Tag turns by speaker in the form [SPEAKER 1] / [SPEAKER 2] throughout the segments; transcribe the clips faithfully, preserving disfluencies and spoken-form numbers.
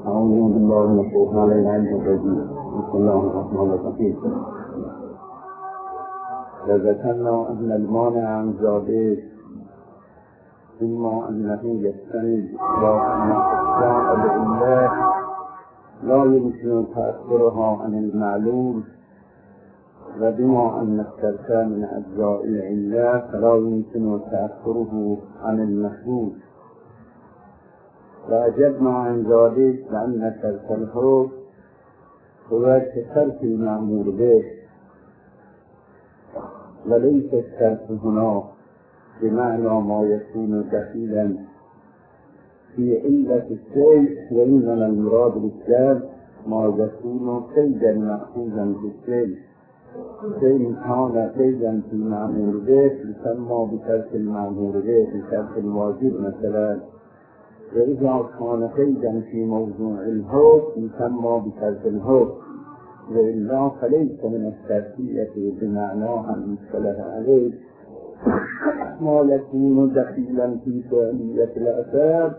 [SPEAKER 1] أعوذ بالله من الشيطان الرجيم. بسم الله الرحمن الرحيم. وذكرنا أن المانع عن ذلك فيما أنه يستند إلى أن أشياء بالله لا يمكن تأثيرها عن المعلوم، وبما أن الترك من أجزاء العلة فلا يمكن تأثيره عن المشهود. وأجبنا عن ذلك لأن ترك الحكم هو كترك المأمور به، وليس الترك هنا بمعنى ما يكون دخيلا في علة الشيء، وإنما المراد بالترك ما يكون قيدا مأخوذا بالشيء. شيء كان قيدا في المأمور به يسمى بترك المأمور به بترك الواجب مثلا، وإذا كان قيدا في موضوع الحكم يسمى بترك الحكم، وإلا فليس من التركية بمعناها المصطلح عليه ما يكون دخيلا في فعلية الأثار،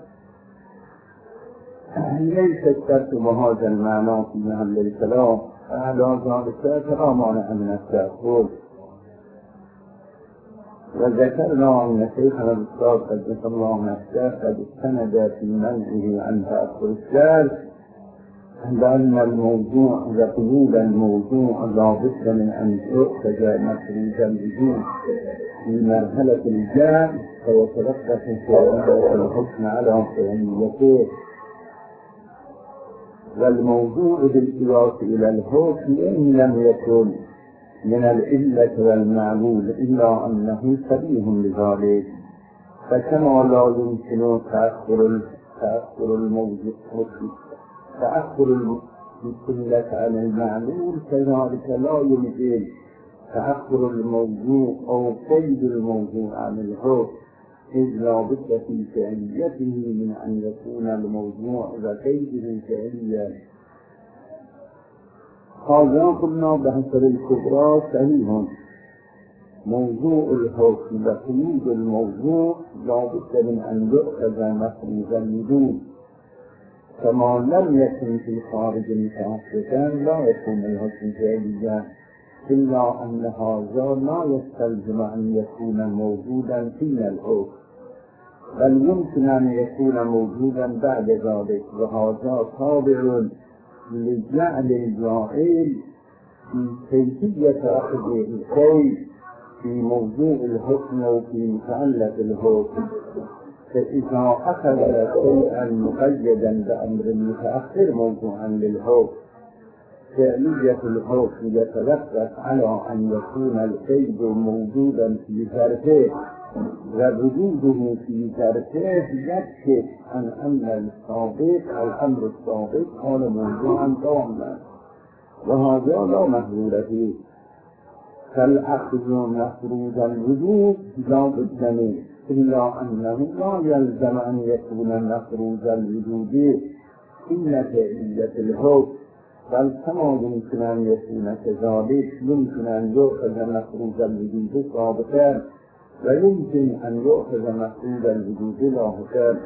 [SPEAKER 1] ليس الترك بهذا المعنى في محل الكلام، على ذلك فلا مانع من التأخذ. وذكرنا أن شيخنا الأستاذ قدس الله نفسه قد استند في منعه عن تأخذ الترك بأن الموضوع وقيود الموضوع لا بد من أن يؤخذ مخرجا به في مرحلة الجمع فيتلقى فعلية الحكم على فعليته، والموضوع بالقياس إلى الحكم إن لم يكن من العلة والمعلول إلا أنه شبيه بذلك، فكما لا يمكن تأخر تأخر الموضوع تأخر العلة عن المعلول، كذلك لا يمكن تأخر الموضوع أو قيد الموضوع عن الحكم، إذ لا بد في فعليته من أن يكون الموضوع وقيده فعليا. هذا قلنا بحسب الكبرى صحيح، موضوع الحكم وقيود الموضوع لا بد من أن يؤخذ مخرجا بدون، كما لم يكن في خارج متعسفا لا يكون الحكم فعليا، إلا أن هذا لا يستلزم أن يكون موجودا في الحكم، بل يمكن أن يكون موجودا بعد ذلك، وهذا تابع لجعل الجاهل في كيفية أخذ الشيء في موضوع الحكم أو في متعلق الحكم، فإذا أخذ شيئا مقيدا بأمر متأخر موضوعا للحكم فعلية الحكم يتلقى على أن يكون القيد موجودا في ظرفه، ووجوده في ظرفه يكشف عن أن السابق الأمر السابق كان موضوعا تاما، وهذا لا محذور فيه، فالأخذ مفروض الوجود لا بد منه، إلا أنه لا يلزم أن يكون مفروض الوجود إلا فعلية الحكم، بل كما يمكن أن يكون كذلك يمكن أن يؤخذ مفروض الوجود سابقا، ويمكن أن يؤخذ مفروض الوجود لاحقا.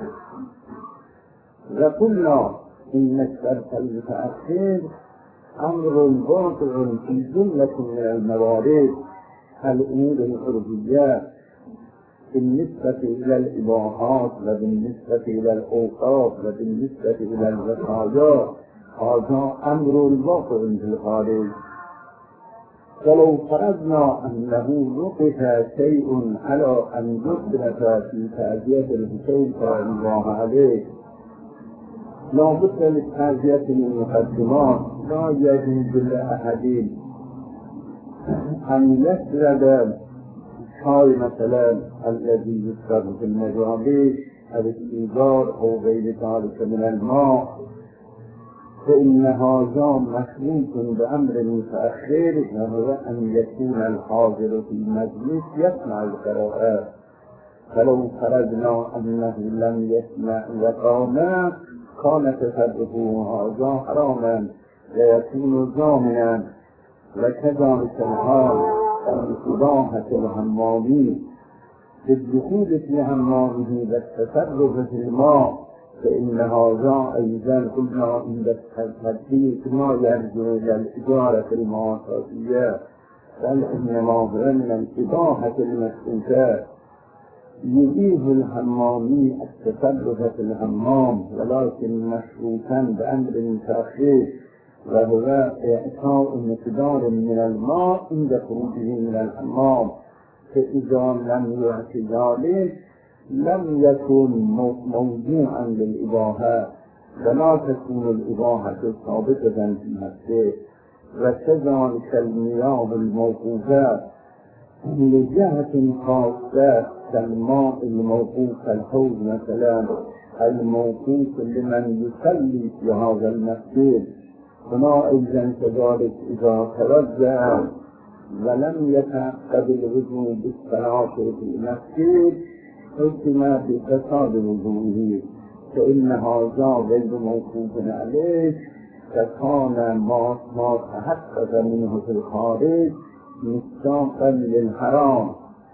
[SPEAKER 1] وقلنا إن الترك المتأخر أمر واقع في جملة من الموارد الأمور العرفية بالنسبة إلى الإباحات وبالنسبة إلى الأوقات وبالنسبة إلى الوصايا، هذا أمر واقع في الخارج. ولو فرضنا أنه وقف شيء على أن يصرف في تعزية الحسين رضي الله عليه، لا بد للتعزية من مقدمات، لا يجوز لأحد أن يسرد الشاي مثلا الذي يشرب في المجابيش أو السيجار أو غير ذلك من الماء، فإن هذا مشروط بأمر متأخر، وهو أن يكون الحاضر في المجلس يسمع القراءات. فلو فرضنا أنه لم يسمع وقام كان تصرفه هذا حراما ويكون ضامنا، وكذلك الحال إباحة الحمامين بالدخول في حمامه والتصرف في الماء فإن هذا أيضا قلنا عند التطبيق ما يرجع إلى الإدارة المعاصرية، بل إنما هو من الإباحة المسكوتات. يبيح الحمامي التصرف في الحمام ولكن مشروطا بأمر متأخر، وهو إعطاء مقدار من الماء عند خروجه من الحمام، فإذا لم يعط ذلك لم يكن موضوعا للإباحة، ولا تكون الإباحة ثابتة في نفسه. وكذلك المياه الموقوفة لجهة خاصة كالماء الموقوف كالحوض مثلا، الموقوف لمن يصلي في هذا المسجد، هنا أيضا كذلك إذا توزع ولم يتعقد الوضوء بالصلاة في المسجد حكم بفساد وضوءه، فإن هذا غير موقوف عليه، فكان ما ما تحقق منه في الخارج مستاقا للحرام.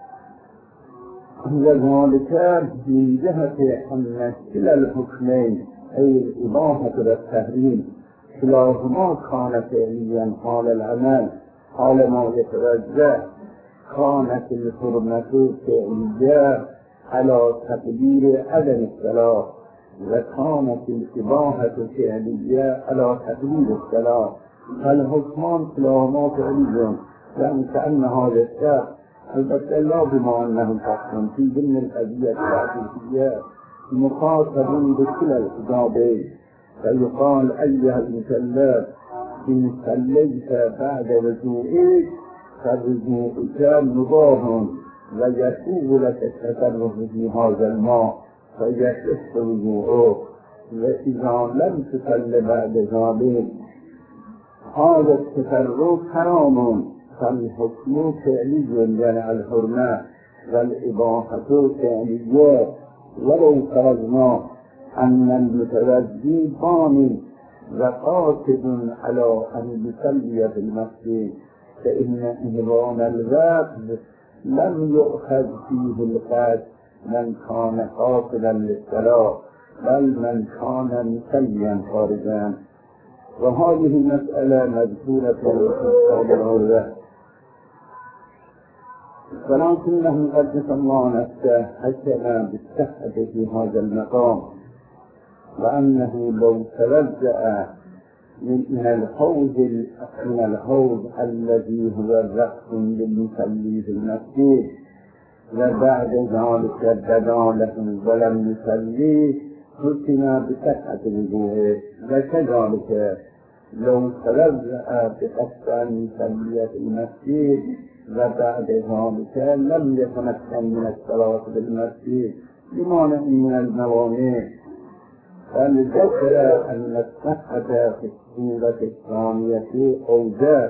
[SPEAKER 1] وذلك من جهة أن كلا الحكمين أي الإباحة والتحريم كلاهما كان فعليا حال العمل حال ما يتوزع، كانت الحرمة فعلية على تقدير عدم الصلاة، وكانت الإباحة فعلية على تقدير الصلاة، فالحكمان كلاهما فعليا، يعني كأن هذا الشخص البته لا بما أنه شخص في ضمن القضية التعريفية مخاطب بكلا الحجابين، فيقال أيها المكلف إن صليت بعد وضوئك فوضوءك مباح ويسوغ لك التصرف في هذا الماء فيصح وضوءك، وإذا لم تصل بعد ذلك هذا التصرف حرام، فالحكم فعلي يعني الحرمة والإباحة فعلية. ولو فرضنا أن المتوزي ضامن وقاصد على أن يصلي في المسجد، فإن نظام الوقت لم يؤخذ فيه القصد من كان قاصدا للصلاة، بل من كان مصليا خارجا. وهذه مسألة مذكورة في كتاب العروة، ولكنه قدس الله نفسه حكم بالصحة في هذا المقام، وأنه لو توزع من الحوض من الحوض الذي هو رقص للمصلي في المسجد وبعد ذلك بداله ولم يصلي حكم بصحة وضوءه، وكذلك لو توزع بقصد أن يصلي في المسجد وبعد ذلك لم يتمكن من الصلاة في المسجد بمانع من الموانع، فلذكر أن الصحة في السورة الثانية أوجه.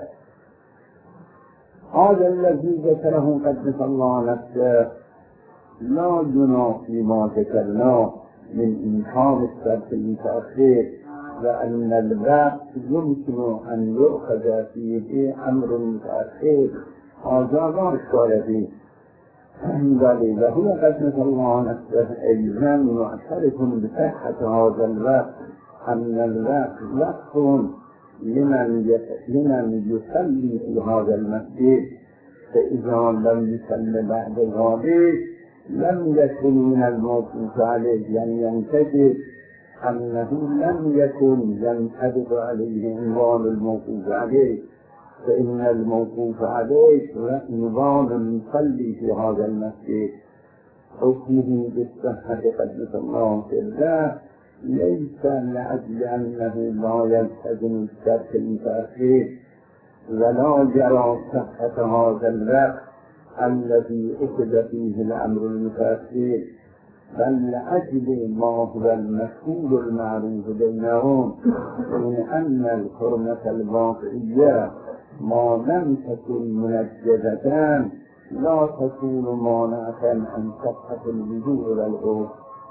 [SPEAKER 1] هذا الذي ذكره قدس الله نفسه لا جناح فيما ذكرناه من إنكار الشرط المتأخر، وأن الوقت يمكن أن يؤخذ فيه أمر متأخر، هذا لا إشكال فيه، بل وهو قدس الله نفسه أيضا معترف بصحة هذا الوقت، أن الوقت وقت لمن لمن يصلي في هذا المسجد، فإذا لم يصلي بعد ذلك لم يكن من الموقوف عليه، يعني ينتجب أنه لم يكن ينحدث عليه عنوان الموقوف عليه، فإن الموقوف عليه نظام المصلي في هذا المسجد حكمه بالصحة قدس الله في الله، ليس لأجل أنه لا يلتزم الشرط المتأخر ولا يرى صحة هذا الوقت الذي أخذ فيه الأمر المتأخر، بل لأجل ما هو المشهور المعروف بينهم من أن الحرمة الواقعية ما لم تكن منجزة لا تكون مانعة عن صحة الوضوء والغسل.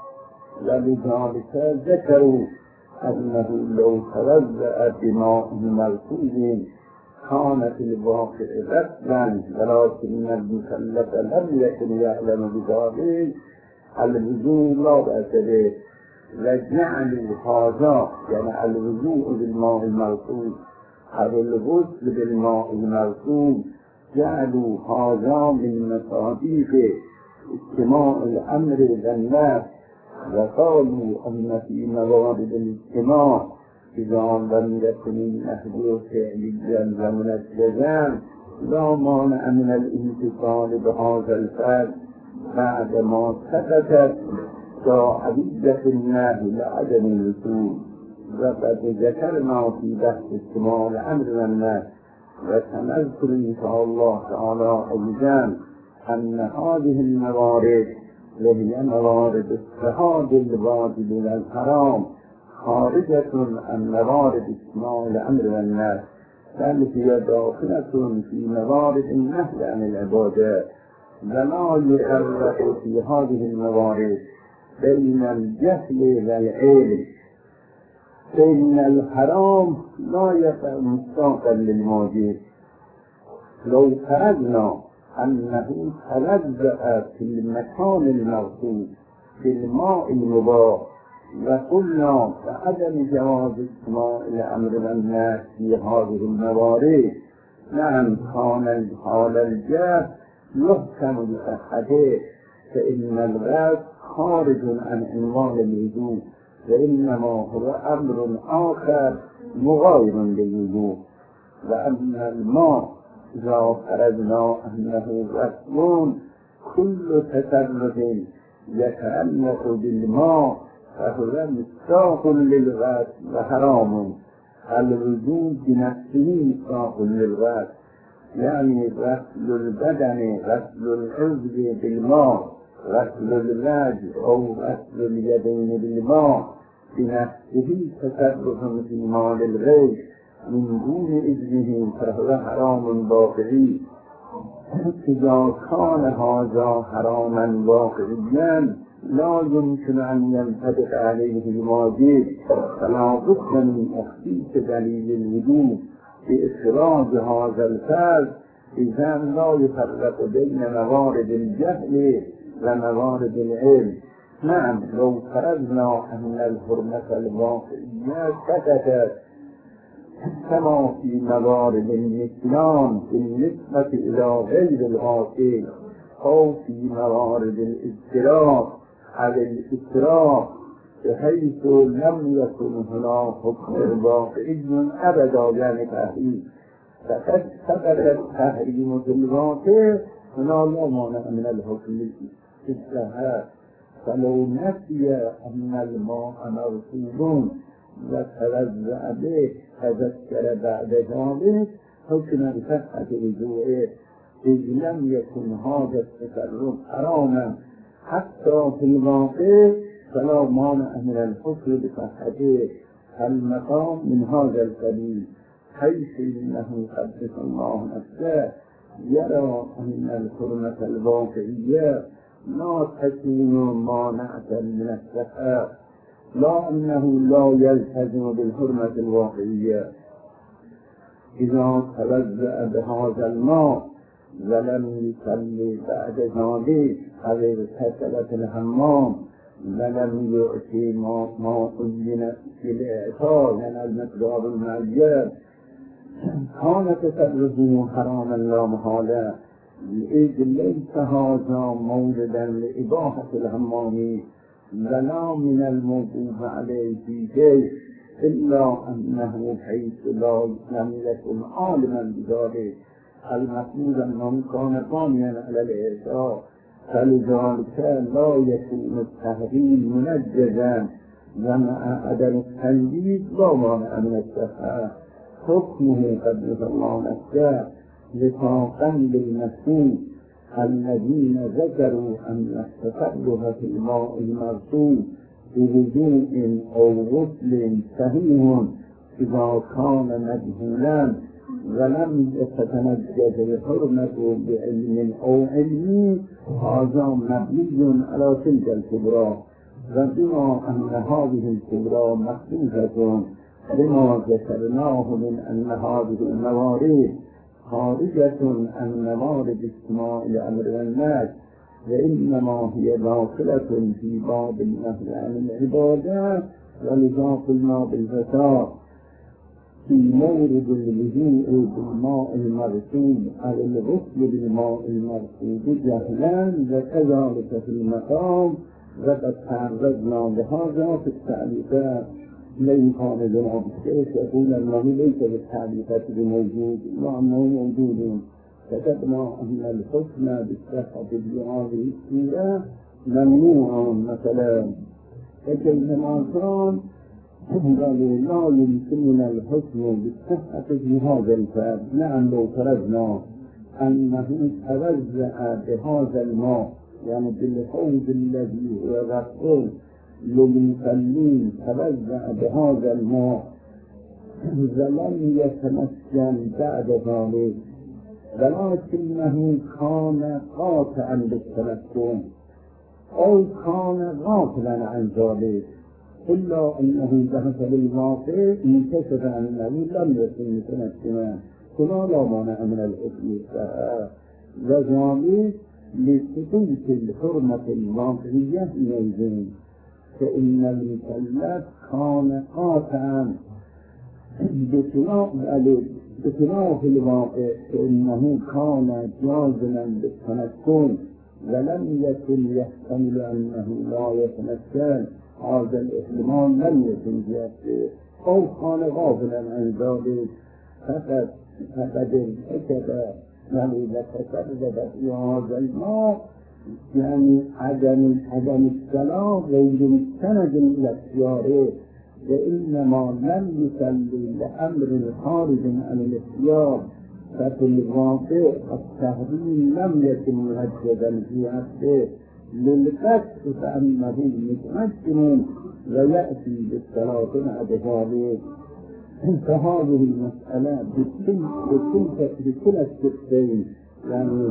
[SPEAKER 1] ولذلك ذكروا أنه لو توزع بماء مركوز كانت الواقع غسلا، ولكن المكلف لم يكن يعلم بذلك الوضوء لا بأس به، وجعلوا هذا يعني الوضوء بالماء المغسول أو الغسل بالماء المغسول جعلوا هذا من مصاديق اجتماع الأمر والنهي، وقالوا أن في موارد الاجتماع إذا لم يكن النهي فعليا ومنجزا لا مانع من الانتصال بهذا الفعل بعدما ثبتت داعية النهي لعدم الوصول. وقد ذكرنا في بحث اجتماع الأمر والنهي وسنذكر إن شاء الله تعالى أيضا أن هذه الموارد وهي موارد اجتهاد الواجب والحرام خارجة عن موارد اجتماع الأمر والنهي، بل هي داخلة في موارد النهي عن العبادات، ولا يفرق في هذه الموارد بين الجهل والعلم، فإن الحرام لا يقع مستقلا للواجب. لو فرضنا أنه تلجأ في المكان المغصوب في الماء المباح وقلنا بعدم جواز اجتماع الأمر والنهي في هذه الموارد، نعم كان حال الجهل يحكم بصحته، فإن الغسل خارج عن عنوان الوجوب وإنما هو أمر آخر مغاير للوجوب. وأما الماء إذا فرضنا أنه غسل كل تصرف يتعلق بالماء فهو مصداق للغسل وحرام. الوجوب بنفسه مصداق للغسل، يعني غسل البدن، غسل العضو بالماء، غسل الوجه أو غسل اليدين بالماء بنفسه تصرف في مال الغير من دون إذنه فهو حرام واقعي. إذا كان هذا حراما واقعيا لا يمكن أن ينطبق عليه الواجب، فلا بد من تخصيص دليل الوجوب بإخراج هذا الفرد، إذا لا يفرق بين موارد الجهل وموارد العلم. نعم لو فرضنا أن الحرمة الواقعية ثبتت كما في موارد الإسلام بالنسبة إلى غير العاقل أو في موارد الإسراف على الإسراف بحيث لم يكن هناك حكم واقعي أبدا يعني تحريم، فقد ثبت التحريم في الواقع هنا لا مانع من الحكم الإسراف. فلو نسي أن الماء مرسول وتوزع به تذكر بعد ذلك حكم بصحة رجوعه، إذ لم يكن هذا التصرف حراما حتى في الواقع فلا مانع من الحكم بصحته. المقام من هذا القبيل، حيث إنه قدس الله نفسه يرى أن الحرمة الواقعية لا تكون مانعة من الصحة، لا أنه لا يلتزم بالحرمة الواقعية. إذا توزع بهذا الماء ولم يصلي بعد ذلك أو اغتسل في الحمام ولم يؤتي ما أذن في الإعطاء من المقدار المعين كان تصرفه حراما لا محالة، إذ ليس هذا موردا لإباحة الحمام ولا من الموجوب عليه في شيء، إلا أنه حيث لا لم يكن عالما بذلك المفروض أنه كان ثانيا على الإعطاء، فلذلك لا يكون التحريم منجزا، ومع عدم التنجيز لا مانع من الصحة. حكمه قدس الله نفسه لطاقا للمسؤول الذين ذكروا أن التصرف في الماء المرسول بوضوء أو غسل صحيح إذا كان مجهولا ولم تتنجز الحرمة بعلم أو علم، هذا مبني على تلك الكبرى. وبما أن هذه الكبرى مخصوصة بما ذكرناه من أن هذه الموارد خارجة عن موارد اجتماع الأمر والنهي وإنما هي داخلة في باب النهي عن العبادة، ولذا قلنا بالفساد في مورد اللجوء بالماء المرسول أو الغسل بالماء المرسول جهلا، وكذلك في المقام. وقد تعرضنا لهذا في التعليقات. لئن كان جناب الشيخ يقول أنه ليس بالتعليقات بموجود، وأنه موجود. كتبنا أن الحكم بالصحة بهذه الصورة ممنوع، مثلا فكيفما كان قالوا لا يمكننا الحكم بالصحة بهذا الفعل. نعم، لو فرضنا أنه توزع بهذا الماء، يعني بالحوض الذي هو غسل للمصلين، توزع بهذا الماء ولم يتمكن بعد ذلك، ولكنه كان قاطعا بالتمكن أو كان غافلا عن ذلك، إلا أنه بحسب الواقع انكشف أنه لم يكن متمكنا، فلا لا مانع من الحكم الصحة، وذلك لثبوت الحرمة الواقعية إليه، فإن المكلف كان قاطعا بخلاف الواقع، فإنه كان جازما بالتمكن ولم يكن يحتمل أنه لا يتمكن. هذا الاحتمال لم يكن جازما، أو كان غافلا عن ذلك فقد فقد ارتكب، يعني إذا تسبب في هذا الماء يعني عدم عدم الصلاة غير مستند إلى اختياره، وإنما لم يصلي لأمر خارج عن الاختيار، ففي الواقع التحريم لم يكن مهددا في حقه للقتل، فأنه متمكن ويأتي بالصلاة بعد ذلك. فهذه المسألة بكل الشقين، يعني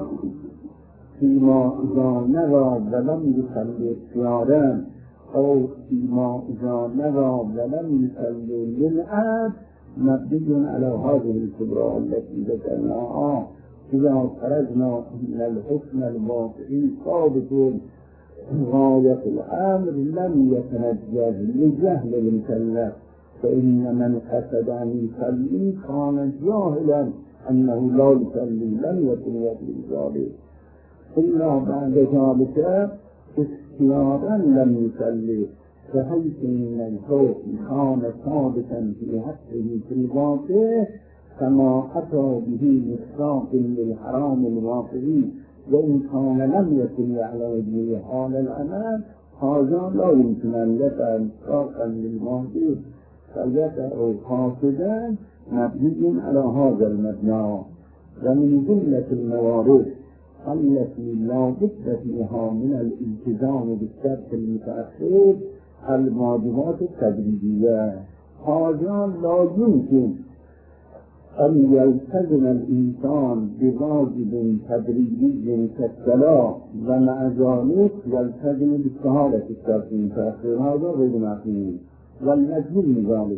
[SPEAKER 1] فيما إذا نرى ولم يصلي اختيارا، أو فيما إذا نرى ولم يصلي للعبد، مبني على هذه الكبرى التي ذكرناها. إذا خرجنا من الحكم الواقعي ثابت غاية الأمر لم يتنجز لجهل المكلف، فإن من قصد أن يصلي كان جاهلا أنه لا يصلي، لم يكن يدري ذلك، إلا بعد ذلك اختيارا لم يصلي، فحيث ان الحكم كان ثابتا في حقه في الواقع كما اتى به مصداق للحرام الواقعي، وان كان لم يكن يعلم به حال العمل، هذا لا يمكن ان يقع مصداقا للواقع، فيقع قاصدا مبني على هذا المبنى. ومن جمله الموارد التي لا بد فيها من الالتزام بالشرط المتأخر الواجبات التدريجية، هذا لا يمكن أن يلتزم الإنسان بواجب تدريجي كالصلاة ومع ذلك يلتزم باستهالة الشرط المتأخر، هذا غير معقول والمجهول ذلك.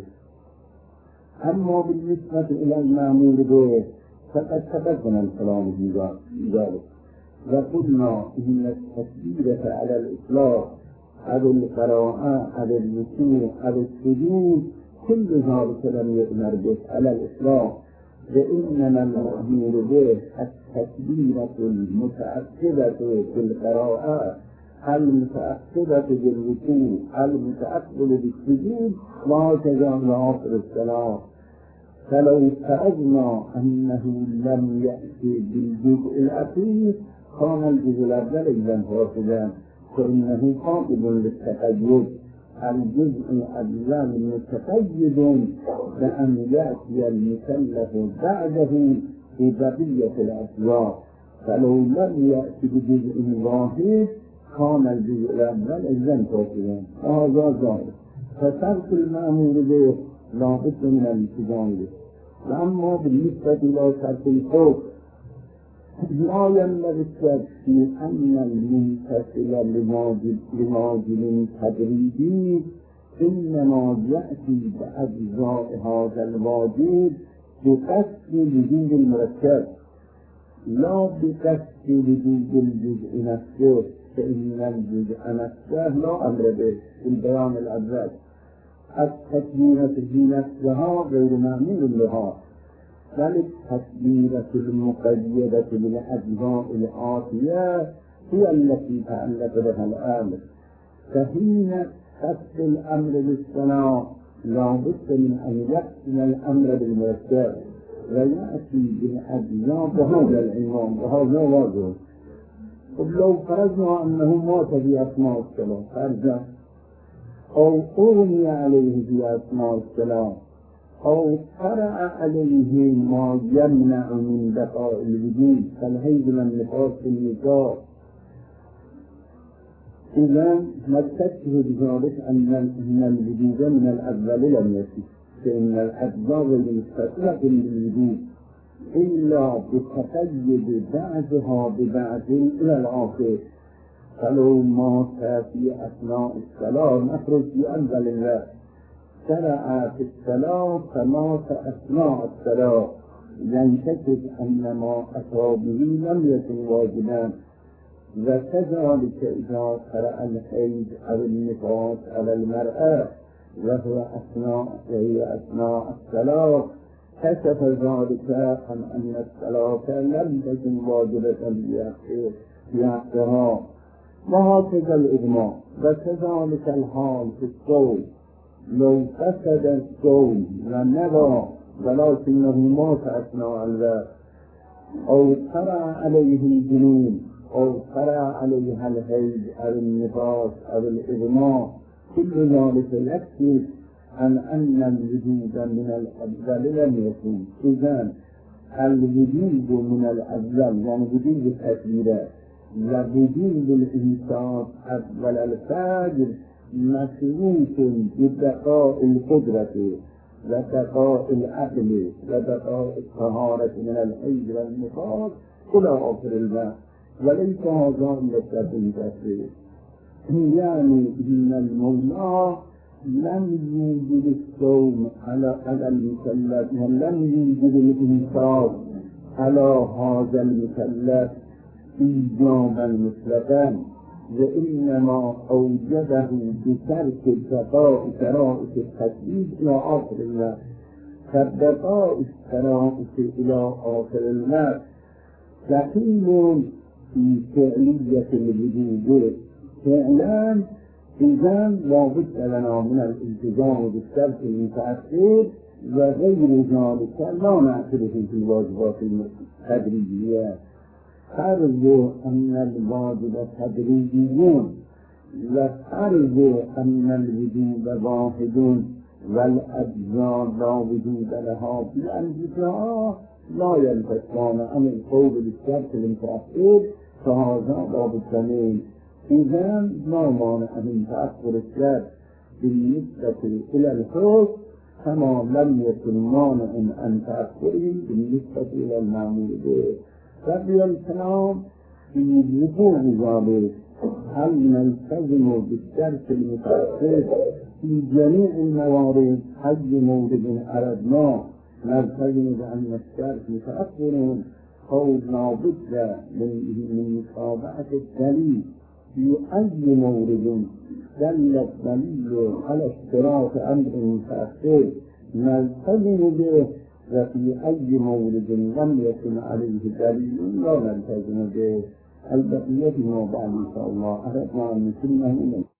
[SPEAKER 1] أما بالنسبة إلى المأمور به فقد تقدم الكلام في ذلك، وقلنا إن التكبيرة على الإطلاق على القراءة على الركوع على السجود كل ذلك لم يؤمر به على الإطلاق، وإنما المأمور به التكبيرة المتأكدة في القراءة، المتأكدة بالركوع، المتأكدة بالسجود، وهكذا لآخر الصلاة. فلو فرضنا أنه لم يأتي بالجزء الأخير كان الجزء الأول إذا فاسدا، فإنه قابل للتقيد. الجزء الأول متقيد بأن يأتي المكلف بعده في بقية الأشياء، فلو لم يأتي بجزء واحد كان الجزء الأول إذا فاسدا، هذا ظاهر. فترك المأمور به لا بد من الالتزام به. وأما بالنسبة إلى ترك الحكم لا ينبغي الشك في أن المنتصل لواجب تدريجي إنما يأتي بأجزاء هذا الواجب بقصد وجود المركب، لا بقصد وجود الجزء نفسه فإن الجزء نفسه لا أمر به في البيان الأول. التكبيرة في نفسها غير معمول لها، بل التكبيرة المقيدة بالأجزاء الآتية هي التي تألف بها الأمر. فحين خص الأمر بالصلاة لا بد من أن يقسم الأمر بالمركب ويأتي بالأجزاء بهذا العنوان وهذا واضح. لو فرضنا أنه مات في أثناء الصلاة فرضا، أو أغمي عليه في أثناء الصلاة، أو قرأ عليه ما يمنع من بقاء الوجود كالحيض والنفاس في النكاح، إذا نستشهد بذلك أن الوجود من الأول لم يكن، فإن الأجزاء المستقلة بالوجود إلا بتقيد بعضها ببعض إلى الآخر. فلو مات في أثناء الصلاة نخرج في أول الوقت، شرع في الصلاة فمات أثناء الصلاة، ينتكد أن ما أتى به لم يكن واجبا. وكذلك إذا قرأ الحيض أو النفاس على المرأة وهو أثناء وهي أثناء الصلاة كشف ذلك عن أن الصلاة لم تكن واجبة في حقها. وهكذا الإغماء. وكذلك الحال في الصوم، لو فسد الصوم ونبى ولكنه مات أثناء الوقت، أو قرأ عليه الجنون، أو قرأ عليها الحيض أو النفاس أو الإغماء، كل ذلك يكفي عن أن الوجود من الأول لم يكن. إذن الوجود من الأول يعني وجود التكبيرات ووجود الإنسان أول الفجر مشروط ببقاء القدرة وبقاء العقل وبقاء الطهارة من الحيض والنفاس إلى آخر الوقت، وليس هذا إلا التكبير. يعني إن المولى لم يوجد الصوم على على المكلف، ولم يوجد الإنفاق على هذا المكلف إيجابا مطلقا، وإنما أوجده بترك بقاء شرائط التكليف إلى آخر الوقت. فبقاء الشرائط إلى آخر الوقت دخيل في فعلية الوجود فعلا. إذا لا بد لنا من الالتزام بالشرط المتأخر، وغير ذلك لا نعترف في الواجبات التدريجية. فرض أن الواجب تدريجي، وفرض أن الوجود واحد والأجزاء لا وجود لها في أنفسها لا ينفكان عن القول بالشرط المتأخر، فهذا لا بد منه. إذا لا مانع من تأخر الشرط بالنسبة إلى الحكم كما لم يكن مانع أن تأخره بالنسبة إلى المعمول به. فبي الكلام في وقوع ذلك، هل نلتزم بالشرط المتأخر في جميع الموارد؟ أي مورد أردنا نلتزم بأن الشرط متأخر، أو لا بد من متابعة الدليل في أي مورد دل الدليل على اشتراط أمر متأخر نلتزم به، وفي أي مورد لم يكن عليه دليل لا نلتزم به. البقية ما بعد إن شاء الله أردنا أن نسلمه